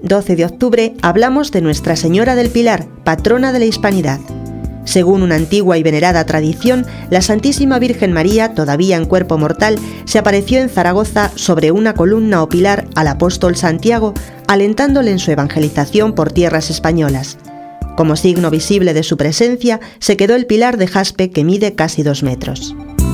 12 de octubre, hablamos de Nuestra Señora del Pilar, patrona de la Hispanidad. Según una antigua y venerada tradición, la Santísima Virgen María, todavía en cuerpo mortal, se apareció en Zaragoza sobre una columna o pilar al apóstol Santiago, alentándole en su evangelización por tierras españolas. Como signo visible de su presencia, se quedó el pilar de jaspe que mide casi 2 metros.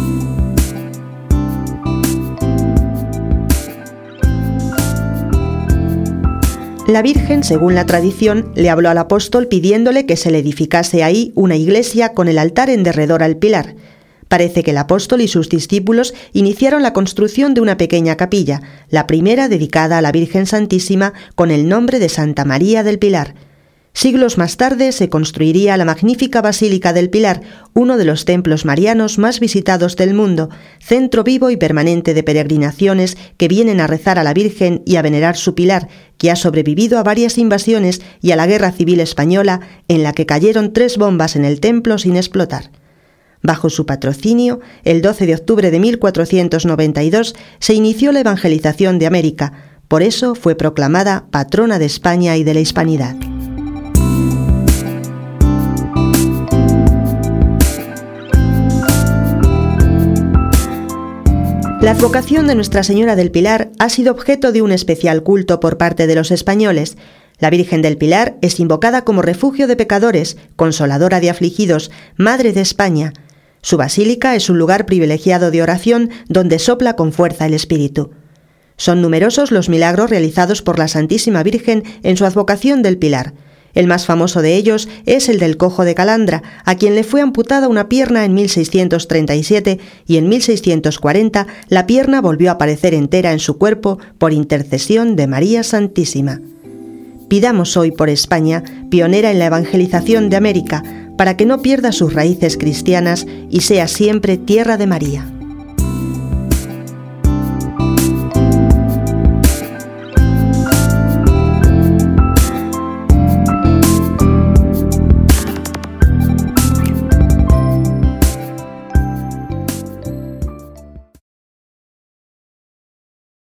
La Virgen, según la tradición, le habló al apóstol pidiéndole que se le edificase ahí una iglesia con el altar en derredor al pilar. Parece que el apóstol y sus discípulos iniciaron la construcción de una pequeña capilla, la primera dedicada a la Virgen Santísima con el nombre de Santa María del Pilar. Siglos más tarde se construiría la magnífica Basílica del Pilar, uno de los templos marianos más visitados del mundo, centro vivo y permanente de peregrinaciones que vienen a rezar a la Virgen y a venerar su pilar, que ha sobrevivido a varias invasiones y a la Guerra Civil Española, en la que cayeron 3 bombas en el templo sin explotar. Bajo su patrocinio, el 12 de octubre de 1492 se inició la evangelización de América, por eso fue proclamada patrona de España y de la Hispanidad. La advocación de Nuestra Señora del Pilar ha sido objeto de un especial culto por parte de los españoles. La Virgen del Pilar es invocada como refugio de pecadores, consoladora de afligidos, Madre de España. Su basílica es un lugar privilegiado de oración donde sopla con fuerza el Espíritu. Son numerosos los milagros realizados por la Santísima Virgen en su advocación del Pilar. El más famoso de ellos es el del cojo de Calandra, a quien le fue amputada una pierna en 1637 y en 1640 la pierna volvió a aparecer entera en su cuerpo por intercesión de María Santísima. Pidamos hoy por España, pionera en la evangelización de América, para que no pierda sus raíces cristianas y sea siempre tierra de María.